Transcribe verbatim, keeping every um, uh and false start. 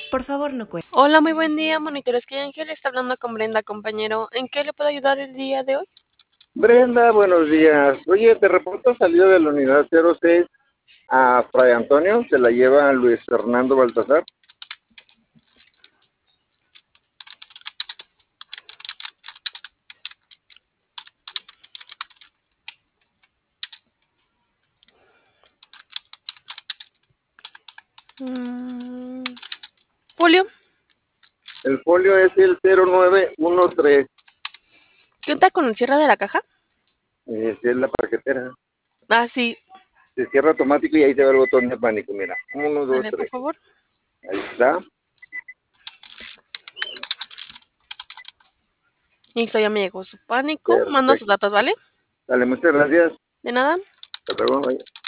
Por favor, no cuelgue. Hola, muy buen día, monitores que Ángel está hablando con Brenda, compañero. ¿En qué le puedo ayudar el día de hoy? Brenda, buenos días. Oye, te reporto salió de la unidad cero seis a Fray Antonio, se la lleva Luis Fernando Baltasar. Mm, Julio, El folio es el cero nueve uno tres, ¿qué onda con el cierre de la caja? eh, es la paquetera. Ah, sí, Se cierra automático y ahí te va el botón de pánico, mira. Uno, dos, dale, por tres. favor. Ahí está. Listo, ya me llegó su pánico. Mando sus Perfecto. datos, ¿vale? Dale, muchas gracias. De nada. Hasta luego. Bye.